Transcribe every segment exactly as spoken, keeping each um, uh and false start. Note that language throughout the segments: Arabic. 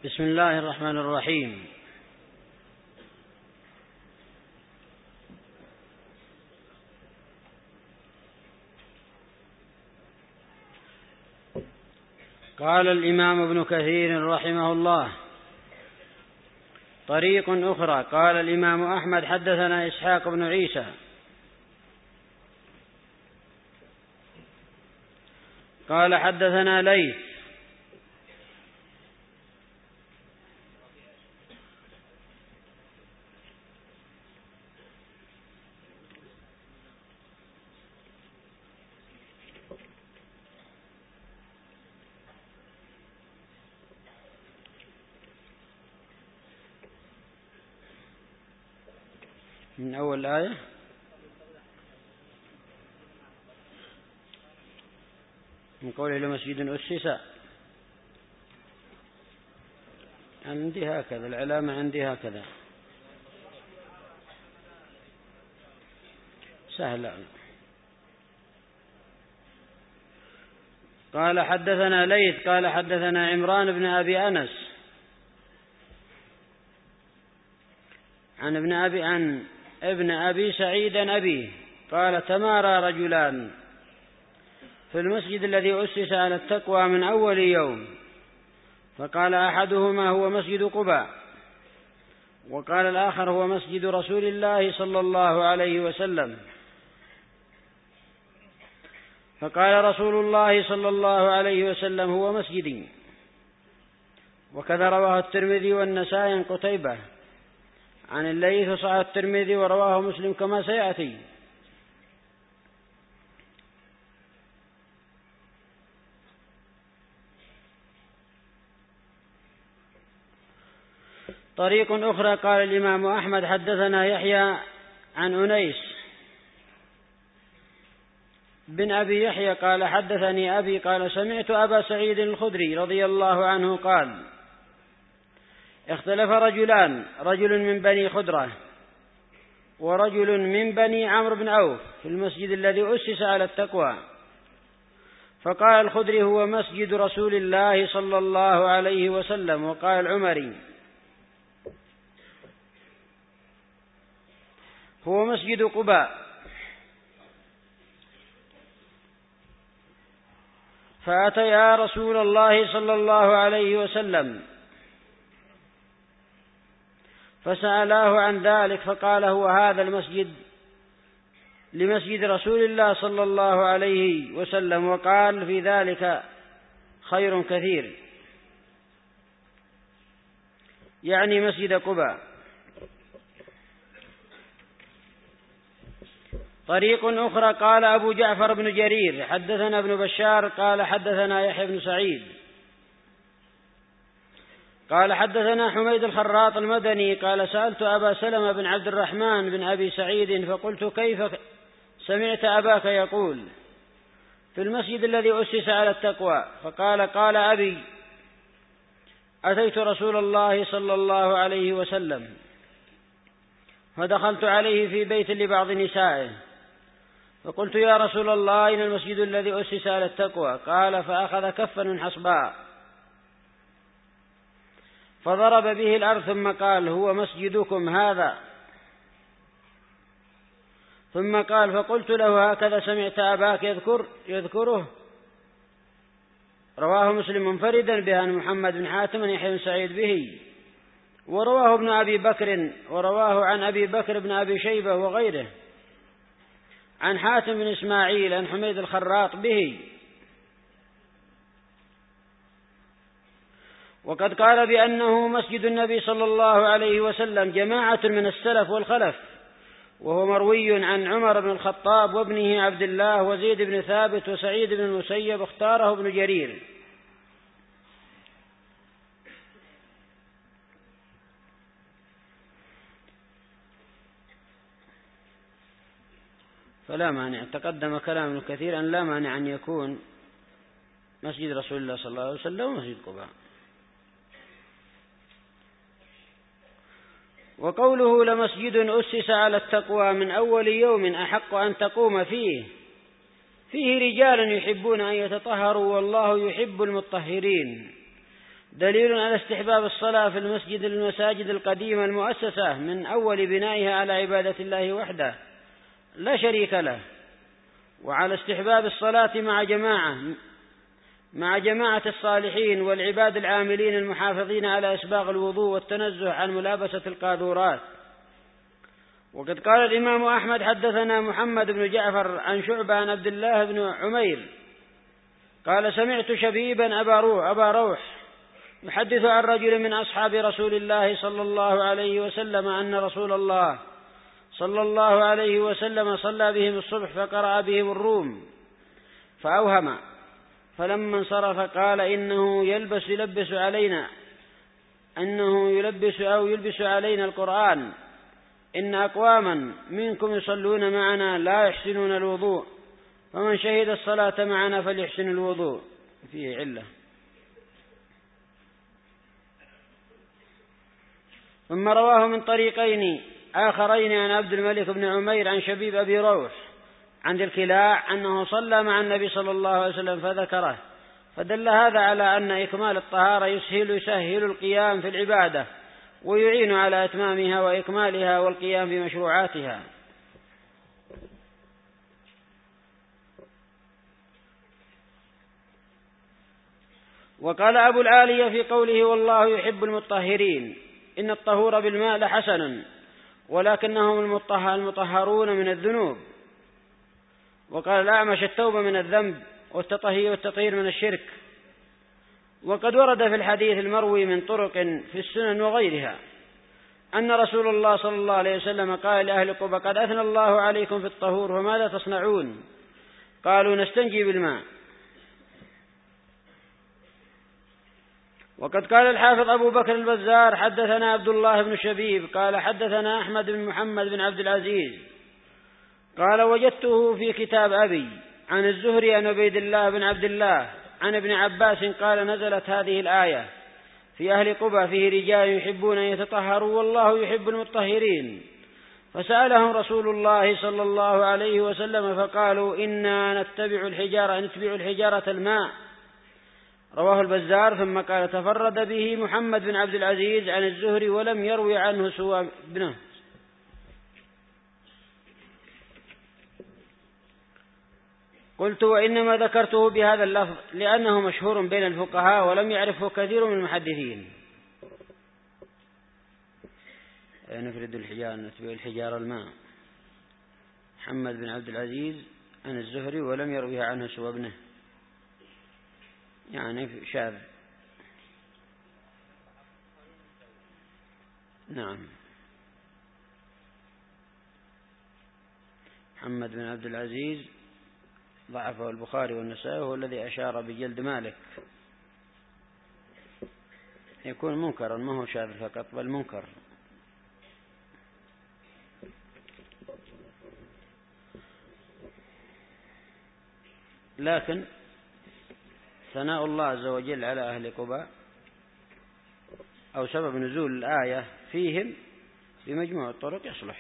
بسم الله الرحمن الرحيم. قال الإمام ابن كثير رحمه الله: طريق أخرى. قال الإمام أحمد: حدثنا إسحاق بن عيسى قال حدثنا ليث من أول الآية. من قوله لمسجد أسس، عندي هكذا العلامة، عندي هكذا سهل. قال حدثنا ليث قال حدثنا عمران بن أبي أنس عن ابن أبي عن ابن أبي سعيد أبيه قال: تمارى رجلان في المسجد الذي أسس على التقوى من أول يوم، فقال أحدهما: هو مسجد قباء، وقال الآخر: هو مسجد رسول الله صلى الله عليه وسلم. فقال رسول الله صلى الله عليه وسلم: هو مسجدي. وكذا رواه الترمذي والنسائي عن قتيبة عن الليث، وصححه الترمذي ورواه مسلم كما سيأتي. طريق أخرى. قال الإمام أحمد: حدثنا يحيى عن أنيس بن أبي يحيى قال حدثني أبي قال: سمعت أبا سعيد الخدري رضي الله عنه قال: اختلف رجلان، رجل من بني خدرة ورجل من بني عمرو بن عوف في المسجد الذي أسس على التقوى. فقال الخدري: هو مسجد رسول الله صلى الله عليه وسلم. وقال العمري: هو مسجد قباء. فأتيا رسول الله صلى الله عليه وسلم فسألاه عن ذلك، فقال: هو هذا المسجد لمسجد رسول الله صلى الله عليه وسلم. وقال في ذلك خير كثير، يعني مسجد قباء. طريق أخرى. قال أبو جعفر بن جرير: حدثنا ابن بشار قال حدثنا يحيى بن سعيد قال حدثنا حميد الخراط المدني قال: سألت أبا سلمة بن عبد الرحمن بن أبي سعيد فقلت: كيف سمعت أباك يقول في المسجد الذي أسس على التقوى؟ فقال: قال أبي: أتيت رسول الله صلى الله عليه وسلم فدخلت عليه في بيت لبعض نسائه، فقلت: يا رسول الله، إن المسجد الذي أسس على التقوى. قال: فأخذ كفا من حصباء فضرب به الأرض ثم قال: هو مسجدكم هذا. ثم قال: فقلت له: هكذا سمعت أباك يذكر يذكره؟ رواه مسلم منفردا به عن محمد بن حاتم يحيى بن سعيد به، ورواه ابن أبي بكر، ورواه عن أبي بكر بن أبي شيبة وغيره عن حاتم بن إسماعيل عن حميد الخراط به. وقد قال بأنه مسجد النبي صلى الله عليه وسلم جماعة من السلف والخلف، وهو مروي عن عمر بن الخطاب وابنه عبد الله وزيد بن ثابت وسعيد بن المسيب، اختاره ابن جرير. فلا مانع، تقدم كلام كثير أن لا مانع أن يكون مسجد رسول الله صلى الله عليه وسلم ومسجد قباء. وقوله: لمسجد أسس على التقوى من أول يوم أحق أن تقوم فيه، فيه رجال يحبون أن يتطهروا والله يحب المطهرين. دليل على استحباب الصلاة في المسجد المساجد القديمة المؤسسة من أول بنائها على عبادة الله وحده لا شريك له، وعلى استحباب الصلاة مع جماعة مع جماعة الصالحين والعباد العاملين المحافظين على إسباغ الوضوء والتنزه عن ملابسة القاذورات. وقد قال الإمام أحمد حدثنا محمد بن جعفر عن شعبة عن عبد الله بن عمير قال سمعت شبيبا أبا روح, أبا روح يحدث عن رجل من أصحاب رسول الله صلى الله عليه وسلم أن رسول الله صلى الله عليه وسلم صلى بهم الصبح فقرأ بهم الروم فأوهم، فلما انصرف قال إنه يلبس يلبس علينا أنه يلبس أو يلبس علينا القرآن، إن أقواما منكم يصلون معنا لا يحسنون الوضوء، فمن شهد الصلاة معنا فليحسن الوضوء. فيه علة. ثم رواه من طريقين آخرين عن عبد الملك بن عمير عن شبيب أبي روح عن الكلاع أنه صلى مع النبي صلى الله عليه وسلم فذكره، فدل هذا على أن إكمال الطهارة يسهل يسهل القيام في العبادة ويعين على إتمامها وإكمالها والقيام بمشروعاتها. وقال أبو العالية في قوله والله يحب المطهرين إن الطهور بالماء لحسن ولكنهم المطهرون من الذنوب. وقال الأعمش التوبة من الذنب والتطهير والتطهير من الشرك. وقد ورد في الحديث المروي من طرق في السنن وغيرها أن رسول الله صلى الله عليه وسلم قال لأهل قبى قد أثنى الله عليكم في الطهور وماذا تصنعون؟ قالوا نستنجي بالماء. وقد قال الحافظ أبو بكر البزار حدثنا عبد الله بن شبيب قال حدثنا أحمد بن محمد بن عبد العزيز قال وجدته في كتاب أبي عن الزهري عن عبيد الله بن عبد الله عن ابن عباس قال نزلت هذه الآية في أهل قبى فيه رجال يحبون أن يتطهروا والله يحب المطهرين، فسألهم رسول الله صلى الله عليه وسلم فقالوا إنا نتبع الحجارة نتبع الحجارة الماء. رواه البزار. ثم قال تفرد به محمد بن عبد العزيز عن الزهري ولم يروي عنه سوى ابنه. قلت وإنما ذكرته بهذا اللفظ لأنه مشهور بين الفقهاء ولم يعرفه كثير من المحدثين. نفرد الحجارة نتبع الحجارة الماء. محمد بن عبد العزيز عن الزهري ولم يرويها عنه سوى ابنه، يعني شاذ. نعم. محمد بن عبد العزيز ضعفه البخاري والنسائي وهو الذي أشار بجلد مالك، يكون منكرا ما هو شاذ فقط بل منكر. لكن ثناء الله عز وجل على أهل قباء أو سبب نزول الآية فيهم بمجموع الطرق يصلح.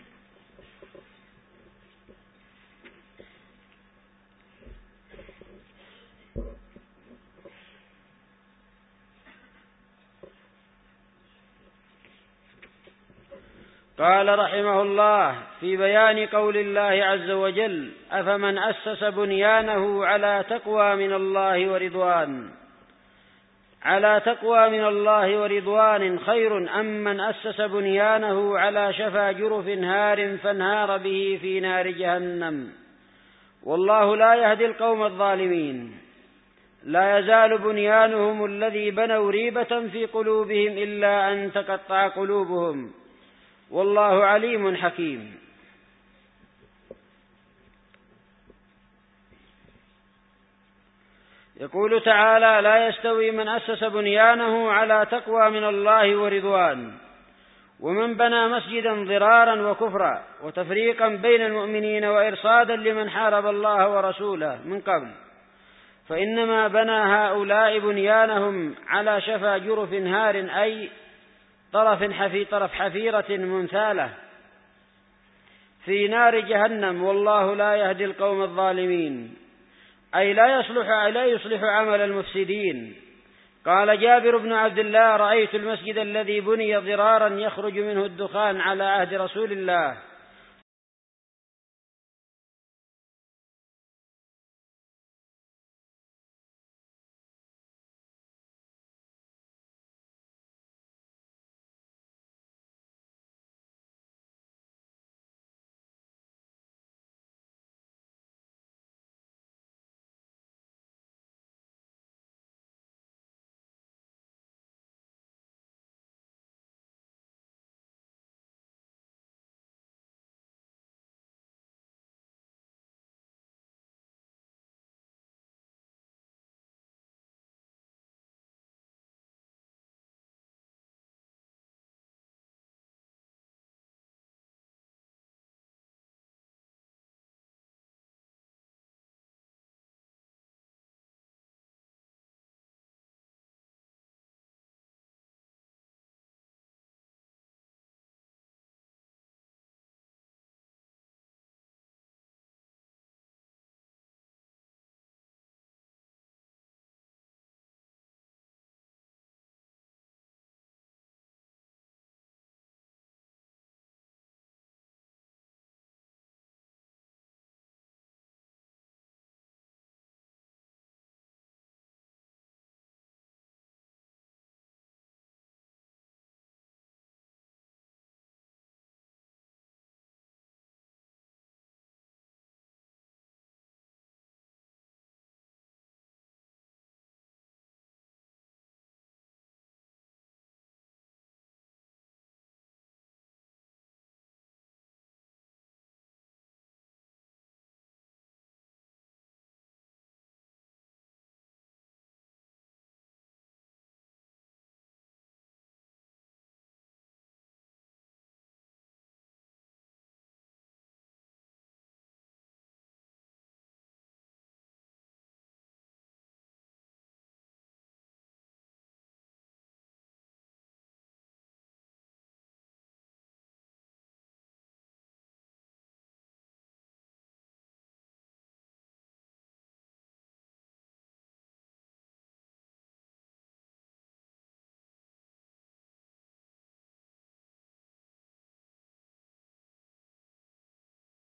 قال رحمه الله في بيان قول الله عز وجل أفمن أسس بنيانه على تقوى من الله ورضوان على تقوى من الله ورضوان خير أم من أسس بنيانه على شفا جرف هار فانهار به في نار جهنم والله لا يهدي القوم الظالمين. لا يزال بنيانهم الذي بنوا ريبة في قلوبهم إلا أن تقطع قلوبهم والله عليم حكيم. يقول تعالى لا يستوي من أسس بنيانه على تقوى من الله ورضوان ومن بنى مسجدا ضرارا وكفرا وتفريقا بين المؤمنين وإرصادا لمن حارب الله ورسوله من قبل، فإنما بنى هؤلاء بنيانهم على شفا جرف هار أي طرف حفي طرف حفيرة منثالة في نار جهنم والله لا يهدي القوم الظالمين، أي لا يصلح لا يصلح عمل المفسدين قال جابر بن عبد الله: رأيت المسجد الذي بني ضرارا يخرج منه الدخان على عهد رسول الله